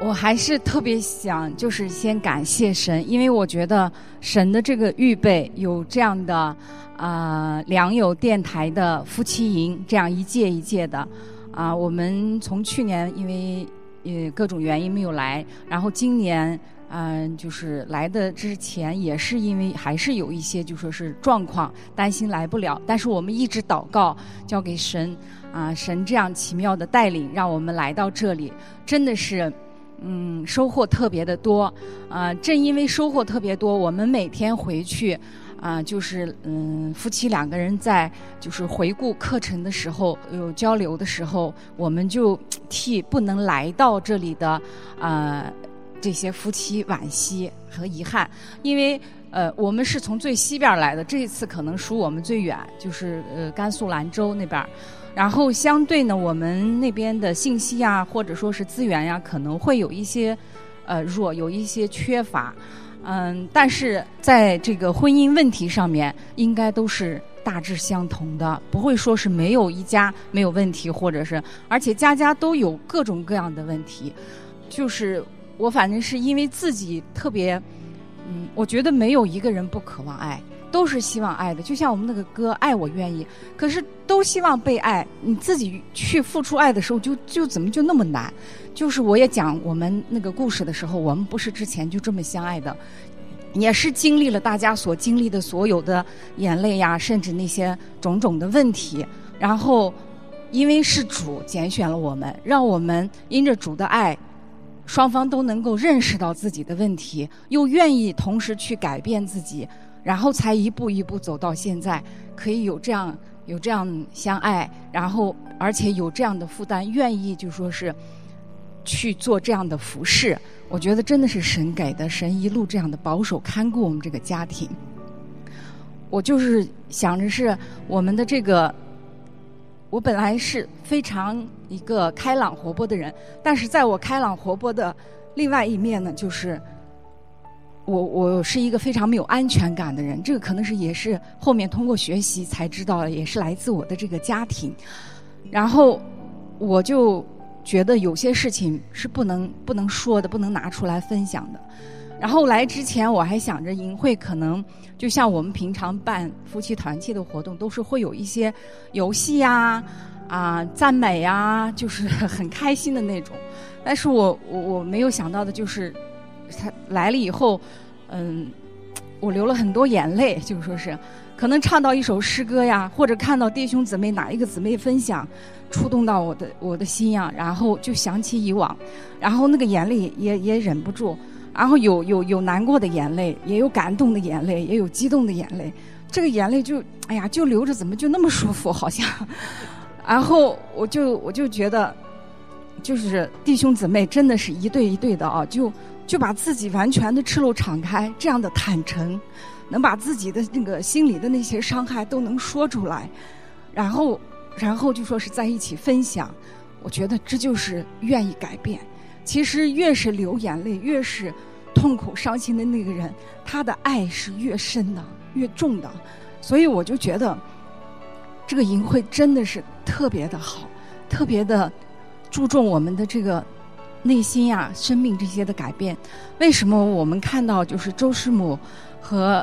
我还是特别想就是先感谢神，因为我觉得神的这个预备有这样的良友电台的夫妻营，这样一届一届的我们从去年因为各种原因没有来，然后今年就是来的之前也是因为还是有一些就说是状况，担心来不了，但是我们一直祷告交给神神这样奇妙的带领，让我们来到这里，真的是收获特别的多正因为收获特别多，我们每天回去就是夫妻两个人在就是回顾课程的时候，有交流的时候，我们就替不能来到这里的这些夫妻惋惜和遗憾，因为我们是从最西边来的，这一次可能属我们最远，就是甘肃兰州那边。然后相对呢，我们那边的信息或者说是资源可能会有一些弱，有一些缺乏。但是在这个婚姻问题上面，应该都是大致相同的，不会说是没有一家没有问题，或者是而且家家都有各种各样的问题。就是我反正是因为自己特别我觉得没有一个人不渴望爱，都是希望爱的，就像我们那个歌爱我愿意，可是都希望被爱，你自己去付出爱的时候就怎么就那么难。就是我也讲我们那个故事的时候，我们不是之前就这么相爱的，也是经历了大家所经历的所有的眼泪甚至那些种种的问题，然后因为是主拣选了我们，让我们因着主的爱，双方都能够认识到自己的问题，又愿意同时去改变自己，然后才一步一步走到现在，可以有这样相爱，然后而且有这样的负担，愿意就说是去做这样的服事。我觉得真的是神给的，神一路这样的保守看顾我们这个家庭。我就是想着是我们的这个，我本来是非常一个开朗活泼的人，但是在我开朗活泼的另外一面呢，就是我是一个非常没有安全感的人，这个可能是也是后面通过学习才知道的，也是来自我的这个家庭。然后我就觉得有些事情是不能说的，不能拿出来分享的。然后来之前我还想着营会可能就像我们平常办夫妻团契的活动，都是会有一些游戏赞美就是很开心的那种。但是我没有想到的就是他来了以后我流了很多眼泪，就是说是可能唱到一首诗歌或者看到弟兄姊妹哪一个姊妹分享触动到我的心然后就想起以往，然后那个眼泪也忍不住，然后有难过的眼泪，也有感动的眼泪，也有激动的眼泪。这个眼泪就就流着怎么就那么舒服好像。然后我就觉得就是弟兄姊妹真的是一对一对的就把自己完全的赤露敞开，这样的坦诚，能把自己的那个心里的那些伤害都能说出来，然后就说是在一起分享。我觉得这就是愿意改变。其实越是流眼泪，越是痛苦伤心的那个人，他的爱是越深的越重的。所以我就觉得这个营会真的是特别的好，特别的注重我们的这个内心生命这些的改变。为什么我们看到就是周师母和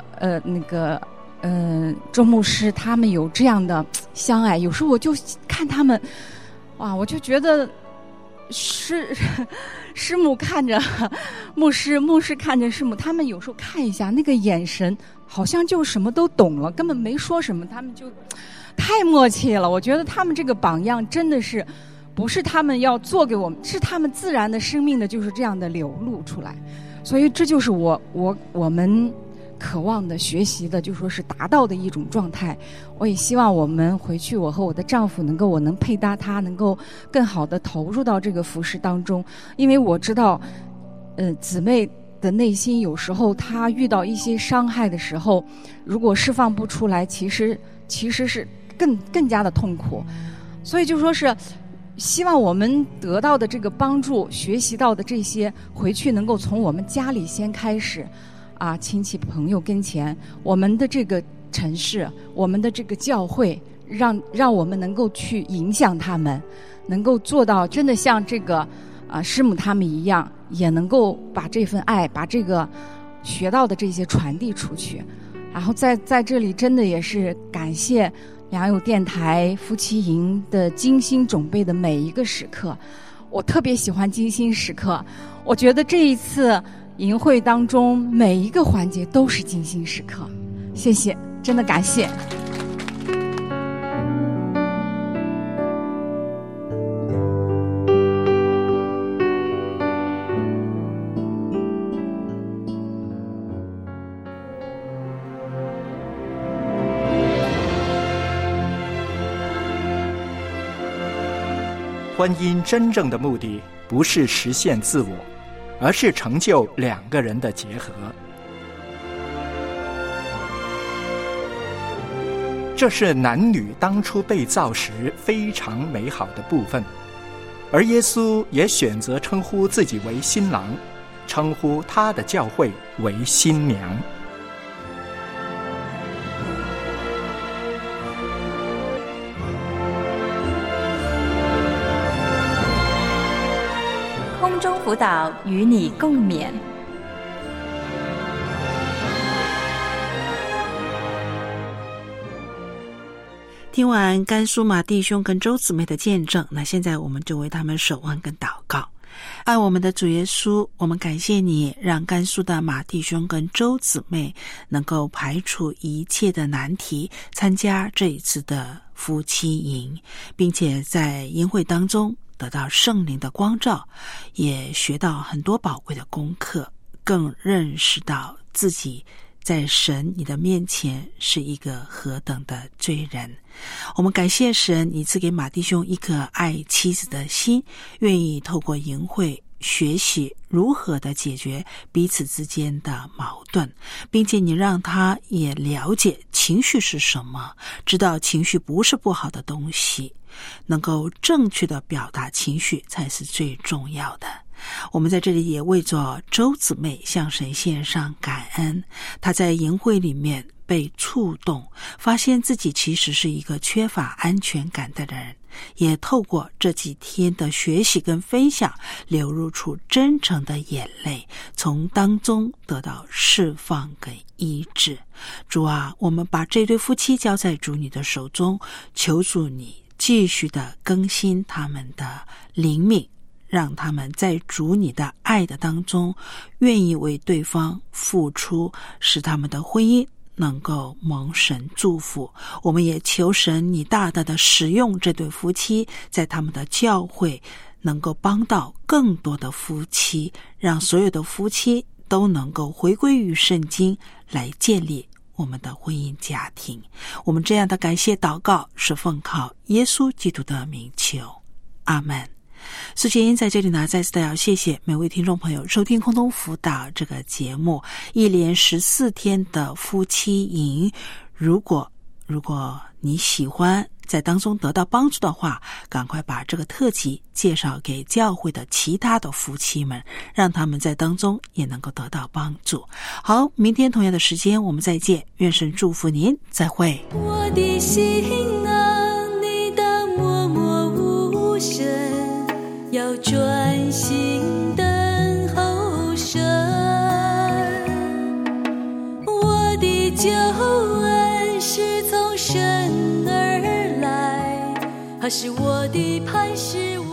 周牧师他们有这样的相爱，有时候我就看他们我就觉得师母看着牧师，牧师看着师母，他们有时候看一下那个眼神好像就什么都懂了，根本没说什么，他们就太默契了。我觉得他们这个榜样真的是不是他们要做给我们，是他们自然的生命的就是这样的流露出来。所以这就是我们渴望的学习的，就说是达到的一种状态。我也希望我们回去，我和我的丈夫我能配搭他，能够更好的投入到这个服事当中。因为我知道姊妹的内心有时候她遇到一些伤害的时候，如果释放不出来，其实是更加的痛苦。所以就说是希望我们得到的这个帮助，学习到的这些，回去能够从我们家里先开始亲戚朋友跟前，我们的这个城市，我们的这个教会，让我们能够去影响他们，能够做到真的像这个师母他们一样，也能够把这份爱，把这个学到的这些传递出去。然后在这里真的也是感谢良友电台夫妻营的精心准备的每一个时刻。我特别喜欢精心时刻，我觉得这一次营会当中每一个环节都是精心时刻。谢谢，真的感谢。 婚姻真正的目的不是实现自我，而是成就两个人的结合。这是男女当初被造时非常美好的部分，而耶稣也选择称呼自己为新郎，称呼他的教会为新娘。 空中辅导与你共勉。 听完甘肃马弟兄跟周姊妹的见证，那现在我们就为他们守望跟祷告。爱我们的主耶稣，我们感谢你，让甘肃的马弟兄跟周姊妹能够排除一切的难题，参加这一次的夫妻营，并且在营会当中得到圣灵的光照，也学到很多宝贵的功课，更认识到自己在神你的面前是一个何等的罪人。我们感谢神，你赐给马弟兄一颗爱妻子的心，愿意透过营会学习如何的解决彼此之间的矛盾，并且你让他也了解情绪是什么，知道情绪不是不好的东西，能够正确的表达情绪才是最重要的。我们在这里也为着周姊妹向神献上感恩，她在营会里面被触动，发现自己其实是一个缺乏安全感的人，也透过这几天的学习跟分享，流露出真诚的眼泪，从当中得到释放跟医治。主啊，我们把这对夫妻交在主你的手中，求主你继续的更新他们的灵命，让他们在主你的爱的当中愿意为对方付出，使他们的婚姻能够蒙神祝福。我们也求神你大大的使用这对夫妻，在他们的教会能够帮到更多的夫妻，让所有的夫妻都能够回归于圣经，来建立我们的婚姻家庭。我们这样的感谢祷告是奉靠耶稣基督的名求，阿们。苏杰英在这里呢，再次的要谢谢每位听众朋友收听空中辅导这个节目，一连14天的夫妻营。如果你喜欢在当中得到帮助的话，赶快把这个特辑介绍给教会的其他的夫妻们，让他们在当中也能够得到帮助。好，明天同样的时间我们再见，愿神祝福您，再会。 我的心啊，你的默默无声，要专心等候神。我的救恩是从神而来，他是我的磐石。